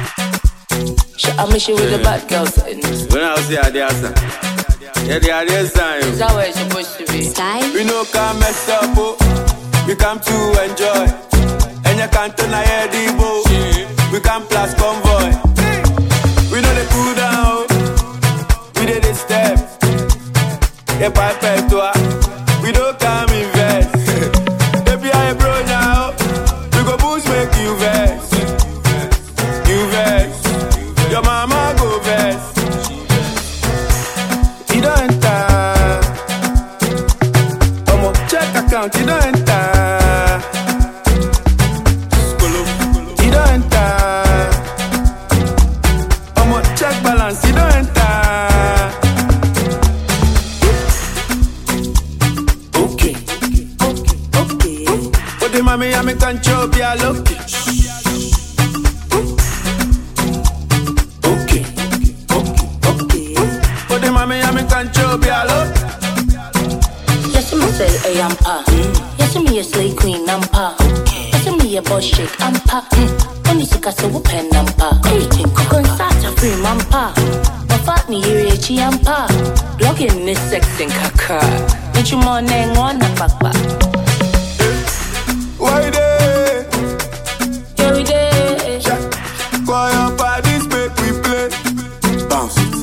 I miss you with the bad girls. When I was there, yeah, the ideas time. Is that where it's supposed to be? Sky? We no come mess up, oh. We come to enjoy. And you can't turn a head, bo. We come plus convoy. We know they cool down, we did this step. Yeah, pipe to her. We don't come invest. Baby, I bro now. We go boost, make you vex. You vex. Your mama go vex. You don't enter. Omo, check account, you don't enter. You don't enter. Omo, check balance, you don't enter. Okay. But the mommy, I'm a control, be a lucky. Control be alone. Yes, me say hey, I'm pa. Yes, me a slay queen, I'm pa. Yes, me a boss shake, I'm pa. When you see us, we pen, I'm pa. Everything go start a free, I'm pa. My fat me here, I'm pa. Log in this sex and kaka. Get you more name one a papa. Why day? Yeah, we day. Why your bodies make we play? Bounce it.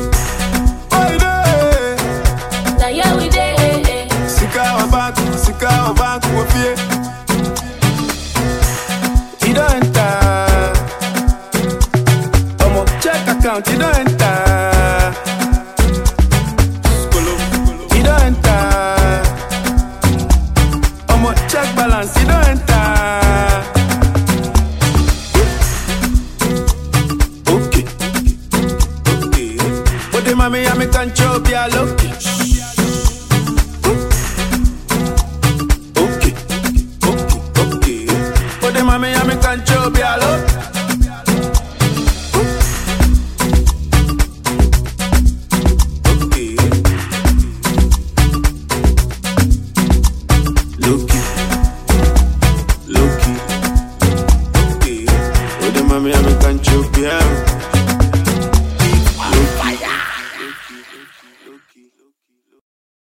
Bank will be. You don't enter. Omo, check account, you don't enter. You don't enter. Omo, check balance, you don't enter. Okay. But the mommy, I'm a control, be a lucky. Mami, I'm a control, be alone. Okay. Loki. Okay. Oh, the mami, I'm a control.